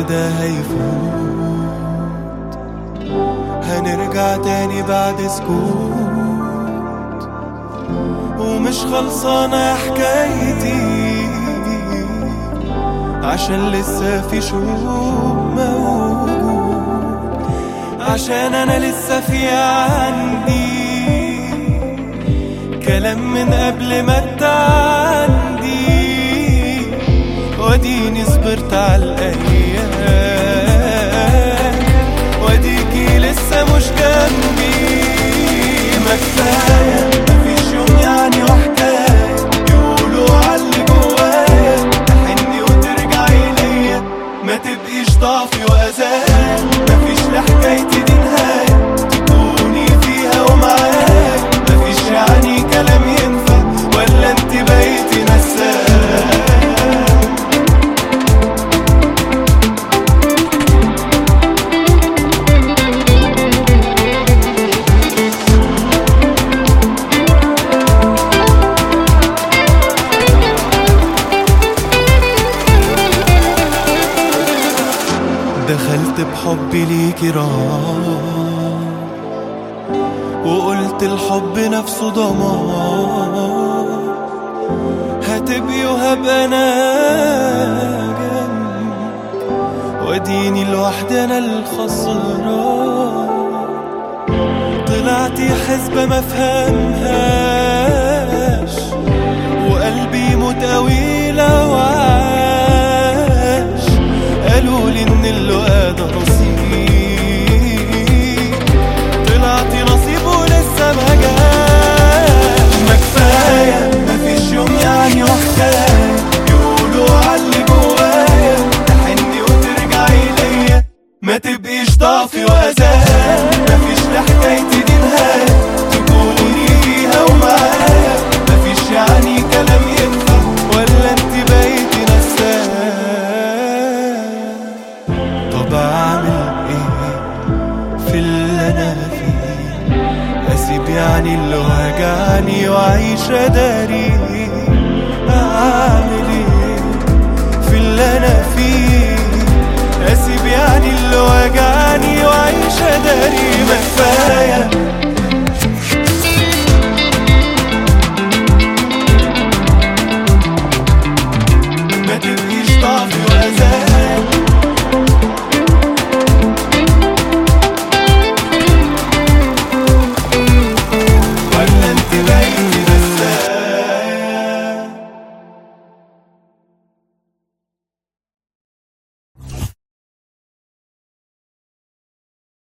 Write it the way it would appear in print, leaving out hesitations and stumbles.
ده هيفوت، هنرجع تاني بعد سكوت، ومش خلصانة حكايتي عشان لسه في شوق موجود، عشان انا لسه في عندي كلام من قبل ما تعدي، واديني صبرت على الايام، واديكي لسه مش جنبي. ما كفايه مفيش يوم يعني وحكايه، يقولوا عاللي جوايا تحني وترجعي ليا، ما تبقيش ضعفي واذايا، مفيش لحكايتي دي نهايه تكوني فيها ومعايا، مفيش يعني كلام ينفع ولا انت بقيتي نسايا. دخلت بحبي ليكي راه، وقلت الحب نفسه ضمان، هتبقي وهبقى انا جنبك، واديني لوحدي انا الخسران. طلعتي حسبة ما فهمهاش، وقلبي متقوي لو عاش، قالولي ان اللقا ده نصيب، طلعتي نصيب ولسه ما جاش. ما كفايه مفيش يوم يعني وحكايه، يقولوا عاللي جوايا تحني وترجعي ليا، ما تبقيش ضعفي واذايا، مفيش لحكايتي دي نهايه تكوني فيها ومعايا، مفيش يعني كلام ينفع ولا انت بقيتي نسايا. طب اعمل ايه في اللي انا فيه، اسيب يعني اللي وجعني واعيش اداري؟ اعمل ايه في اللي انا فيه، اسيب يعني اللي وجعني واعيش اداري؟ ما كفايه ما تبقيش ضعفي واذايا.